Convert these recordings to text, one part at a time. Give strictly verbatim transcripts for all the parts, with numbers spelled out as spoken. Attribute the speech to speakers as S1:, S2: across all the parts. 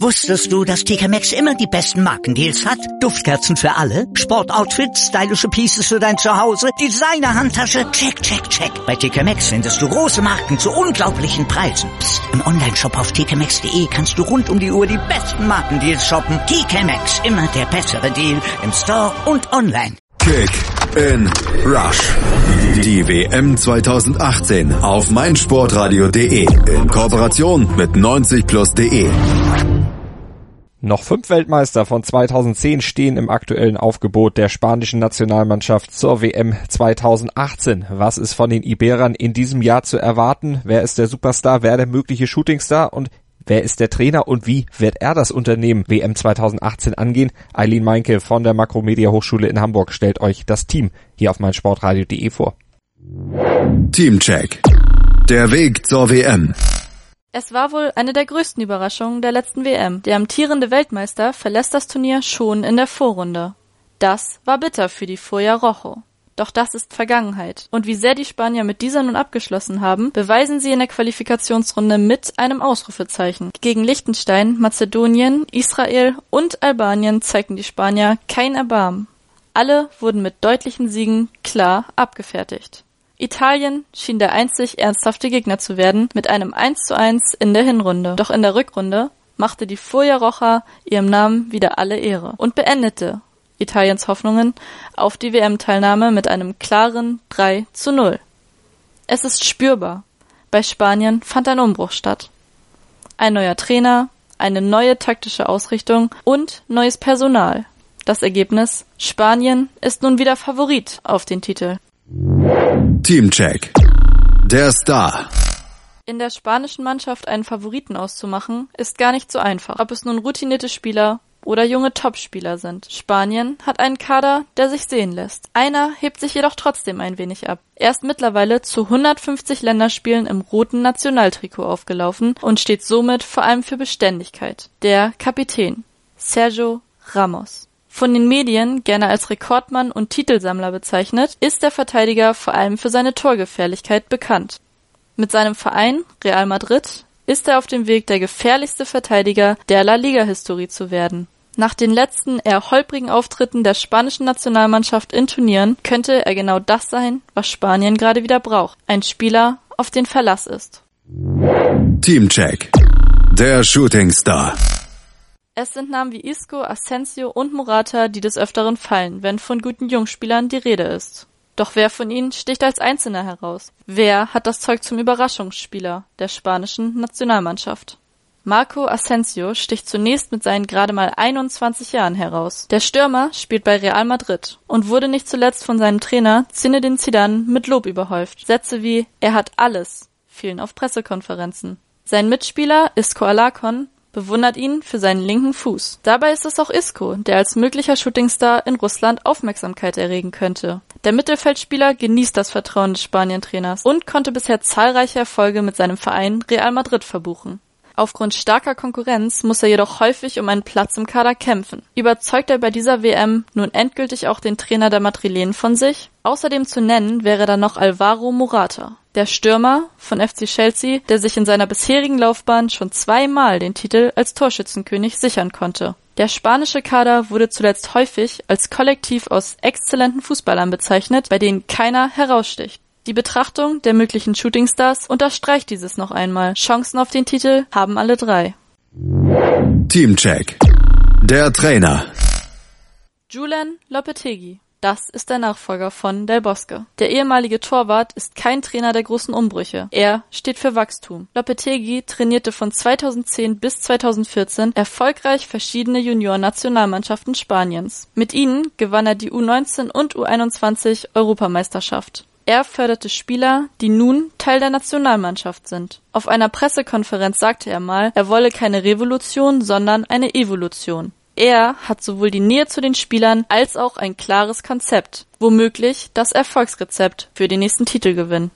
S1: Wusstest du, dass T K Maxx immer die besten Markendeals hat? Duftkerzen für alle, Sportoutfits, stylische Pieces für dein Zuhause, Designer-Handtasche, check, check, check. Bei T K Maxx findest du große Marken zu unglaublichen Preisen. Psst. Im Onlineshop auf t k maxx punkt de kannst du rund um die Uhr die besten Markendeals shoppen. T K Maxx, immer der bessere Deal im Store und online.
S2: Kick in Rush. Die W M zwanzig achtzehn auf meinsportradio punkt de in Kooperation mit neunzig plus punkt de.
S3: Noch fünf Weltmeister von zweitausendzehn stehen im aktuellen Aufgebot der spanischen Nationalmannschaft zur W M zwanzig achtzehn. Was ist von den Iberern in diesem Jahr zu erwarten? Wer ist der Superstar, wer der mögliche Shootingstar und wer ist der Trainer und wie wird er das Unternehmen W M zwanzig achtzehn angehen? Eileen Meinke von der Makromedia Hochschule in Hamburg stellt euch das Team hier auf meinsportradio punkt de vor.
S2: Teamcheck. Der Weg zur W M.
S4: Es war wohl eine der größten Überraschungen der letzten W M. Der amtierende Weltmeister verlässt das Turnier schon in der Vorrunde. Das war bitter für die Furia Rojo. Doch das ist Vergangenheit. Und wie sehr die Spanier mit dieser nun abgeschlossen haben, beweisen sie in der Qualifikationsrunde mit einem Ausrufezeichen. Gegen Liechtenstein, Mazedonien, Israel und Albanien zeigten die Spanier kein Erbarmen. Alle wurden mit deutlichen Siegen klar abgefertigt. Italien schien der einzig ernsthafte Gegner zu werden, mit einem eins zu eins in der Hinrunde. Doch in der Rückrunde machte die Furia Roja ihrem Namen wieder alle Ehre und beendete Italiens Hoffnungen auf die W M-Teilnahme mit einem klaren drei zu null. Es ist spürbar. Bei Spanien fand ein Umbruch statt. Ein neuer Trainer, eine neue taktische Ausrichtung und neues Personal. Das Ergebnis: Spanien ist nun wieder Favorit auf den Titel.
S2: Teamcheck. Der Star.
S4: In der spanischen Mannschaft einen Favoriten auszumachen, ist gar nicht so einfach. Ob es nun routinierte Spieler oder junge Topspieler sind. Spanien hat einen Kader, der sich sehen lässt. Einer hebt sich jedoch trotzdem ein wenig ab. Er ist mittlerweile zu hundertfünfzig Länderspielen im roten Nationaltrikot aufgelaufen und steht somit vor allem für Beständigkeit. Der Kapitän, Sergio Ramos. Von den Medien gerne als Rekordmann und Titelsammler bezeichnet, ist der Verteidiger vor allem für seine Torgefährlichkeit bekannt. Mit seinem Verein Real Madrid ist er auf dem Weg, der gefährlichste Verteidiger der La Liga-Historie zu werden. Nach den letzten eher holprigen Auftritten der spanischen Nationalmannschaft in Turnieren könnte er genau das sein, was Spanien gerade wieder braucht. Ein Spieler, auf den Verlass ist.
S2: Teamcheck. Der Shootingstar.
S4: Es sind Namen wie Isco, Asensio und Morata, die des Öfteren fallen, wenn von guten Jungspielern die Rede ist. Doch wer von ihnen sticht als Einzelner heraus? Wer hat das Zeug zum Überraschungsspieler der spanischen Nationalmannschaft? Marco Asensio sticht zunächst mit seinen gerade mal einundzwanzig Jahren heraus. Der Stürmer spielt bei Real Madrid und wurde nicht zuletzt von seinem Trainer Zinedine Zidane mit Lob überhäuft. Sätze wie „Er hat alles" fielen auf Pressekonferenzen. Sein Mitspieler Isco Alarcón bewundert ihn für seinen linken Fuß. Dabei ist es auch Isco, der als möglicher Shootingstar in Russland Aufmerksamkeit erregen könnte. Der Mittelfeldspieler genießt das Vertrauen des Spanien-Trainers und konnte bisher zahlreiche Erfolge mit seinem Verein Real Madrid verbuchen. Aufgrund starker Konkurrenz muss er jedoch häufig um einen Platz im Kader kämpfen. Überzeugt er bei dieser W M nun endgültig auch den Trainer der Madrilenen von sich? Außerdem zu nennen wäre dann noch Alvaro Morata, der Stürmer von F C Chelsea, der sich in seiner bisherigen Laufbahn schon zweimal den Titel als Torschützenkönig sichern konnte. Der spanische Kader wurde zuletzt häufig als Kollektiv aus exzellenten Fußballern bezeichnet, bei denen keiner heraussticht. Die Betrachtung der möglichen Shootingstars unterstreicht dieses noch einmal. Chancen auf den Titel haben alle drei.
S2: Teamcheck. Der Trainer.
S4: Julen Lopetegui. Das ist der Nachfolger von Del Bosque. Der ehemalige Torwart ist kein Trainer der großen Umbrüche. Er steht für Wachstum. Lopetegui trainierte von zweitausendzehn bis zweitausendvierzehn erfolgreich verschiedene Junioren-Nationalmannschaften Spaniens. Mit ihnen gewann er die U neunzehn und U einundzwanzig Europameisterschaft. Er förderte Spieler, die nun Teil der Nationalmannschaft sind. Auf einer Pressekonferenz sagte er mal, er wolle keine Revolution, sondern eine Evolution. Er hat sowohl die Nähe zu den Spielern als auch ein klares Konzept, womöglich das Erfolgsrezept für den nächsten Titelgewinn.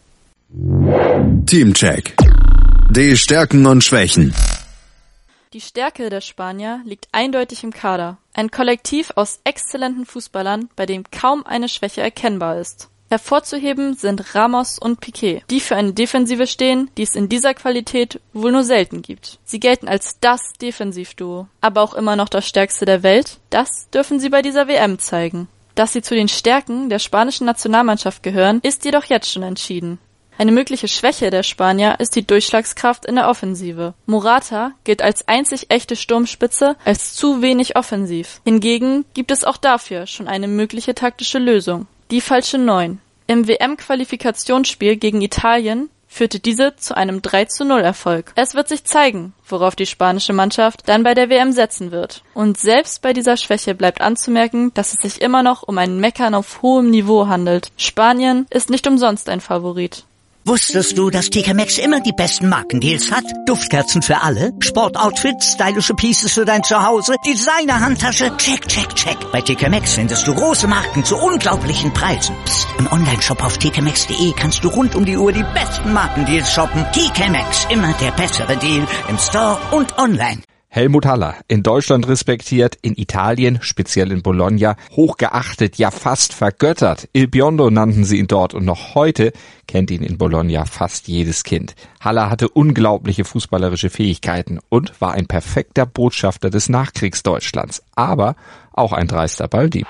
S2: Teamcheck. Die Stärken und Schwächen.
S4: Die Stärke der Spanier liegt eindeutig im Kader. Ein Kollektiv aus exzellenten Fußballern, bei dem kaum eine Schwäche erkennbar ist. Hervorzuheben sind Ramos und Piqué, die für eine Defensive stehen, die es in dieser Qualität wohl nur selten gibt. Sie gelten als das Defensivduo, aber auch immer noch das stärkste der Welt. Das dürfen sie bei dieser W M zeigen. Dass sie zu den Stärken der spanischen Nationalmannschaft gehören, ist jedoch jetzt schon entschieden. Eine mögliche Schwäche der Spanier ist die Durchschlagskraft in der Offensive. Morata gilt als einzig echte Sturmspitze als zu wenig offensiv. Hingegen gibt es auch dafür schon eine mögliche taktische Lösung. Die falsche Neun. Im W M-Qualifikationsspiel gegen Italien führte diese zu einem drei zu null Erfolg. Es wird sich zeigen, worauf die spanische Mannschaft dann bei der W M setzen wird. Und selbst bei dieser Schwäche bleibt anzumerken, dass es sich immer noch um ein Meckern auf hohem Niveau handelt. Spanien ist nicht umsonst ein Favorit.
S1: Wusstest du, dass T K Maxx immer die besten Markendeals hat? Duftkerzen für alle, Sportoutfits, stylische Pieces für dein Zuhause, Designer-Handtasche, check, check, check. Bei T K Maxx findest du große Marken zu unglaublichen Preisen. Psst. Im Onlineshop auf t k maxx punkt d e kannst du rund um die Uhr die besten Markendeals shoppen. T K Maxx, immer der bessere Deal im Store und online.
S3: Helmut Haller, in Deutschland respektiert, in Italien, speziell in Bologna, hochgeachtet, ja fast vergöttert. Il Biondo nannten sie ihn dort und noch heute kennt ihn in Bologna fast jedes Kind. Haller hatte unglaubliche fußballerische Fähigkeiten und war ein perfekter Botschafter des Nachkriegsdeutschlands, aber auch ein dreister Balldieb.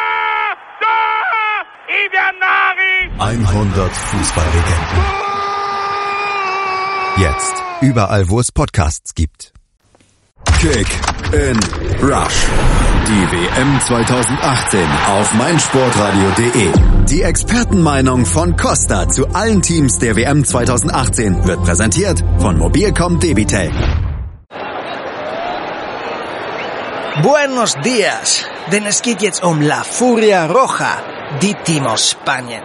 S2: hundert Fußballlegenden. Jetzt überall, wo es Podcasts gibt. Kick in Rush. Die W M zwanzig achtzehn auf meinsportradio punkt de. Die Expertenmeinung von Costa zu allen Teams der W M zwanzig achtzehn wird präsentiert von Mobilcom Debitel.
S5: Buenos días, denn es geht jetzt um La Furia Roja, die Team aus Spanien.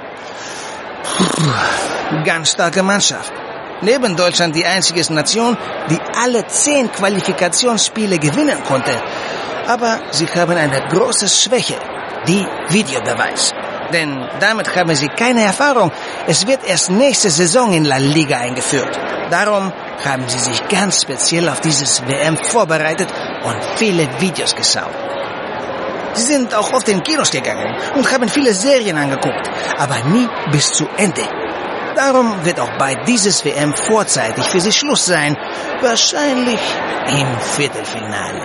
S5: Ganz starke Mannschaft. Neben Deutschland die einzige Nation, die alle zehn Qualifikationsspiele gewinnen konnte. Aber sie haben eine große Schwäche, die Videobeweis. Denn damit haben sie keine Erfahrung. Es wird erst nächste Saison in La Liga eingeführt. Darum haben sie sich ganz speziell auf dieses W M vorbereitet und viele Videos geschaut. Sie sind auch oft in Kinos gegangen und haben viele Serien angeguckt, aber nie bis zu Ende. Darum wird auch bei dieses W M vorzeitig für sie Schluss sein. Wahrscheinlich im Viertelfinale.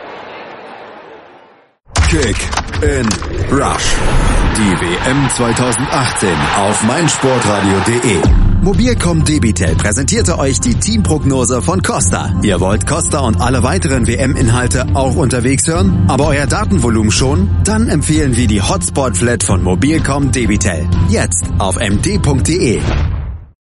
S2: Kick in Rush. Die W M zwanzig achtzehn auf meinsportradio punkt de. Mobilcom Debitel präsentierte euch die Teamprognose von Costa. Ihr wollt Costa und alle weiteren W M-Inhalte auch unterwegs hören, aber euer Datenvolumen schon? Dann empfehlen wir die Hotspot-Flat von Mobilcom Debitel. Jetzt auf m d punkt de.